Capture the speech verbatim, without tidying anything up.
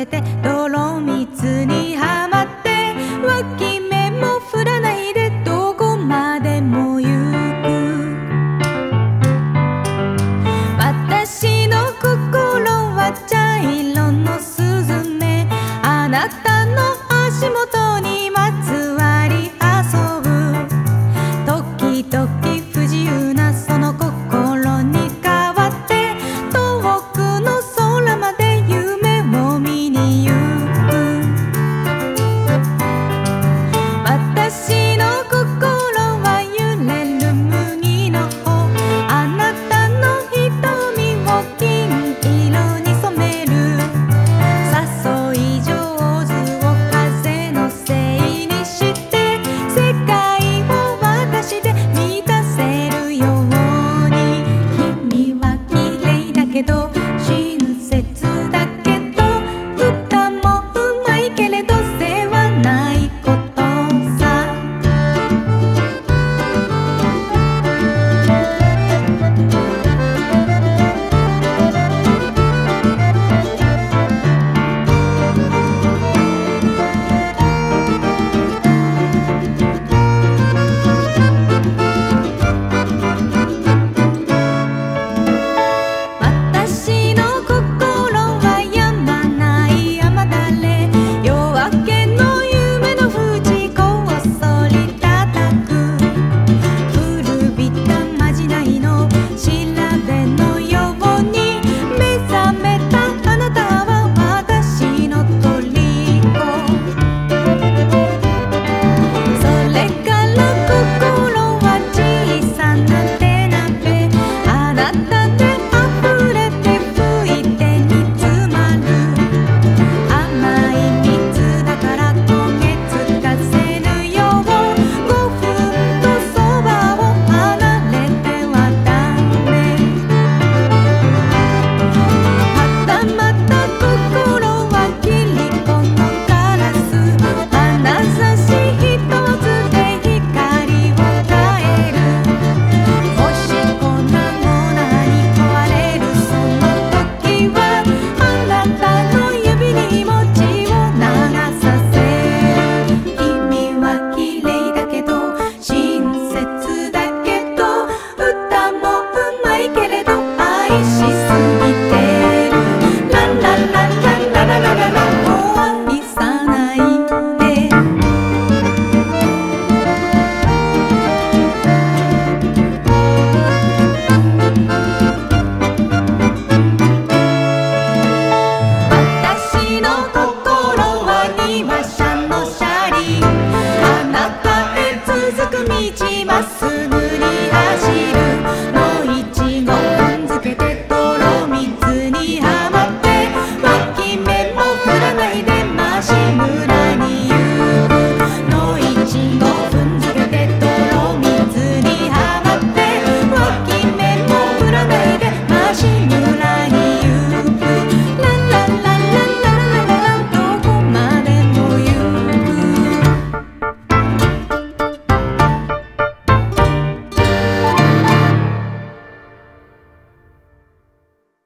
けて泥水にはまって脇目も振らないでどこまでも行く。私の心は茶色のスズメ、あなたの足元にまつわり遊ぶ。時々不自由なその心に変わって遠くの空まで夢を見に行く。私の心は揺れる麦の穂、あなたの瞳を金色に染める。誘い上手を風のせいにして世界を私で満たせるように。君は綺麗だけど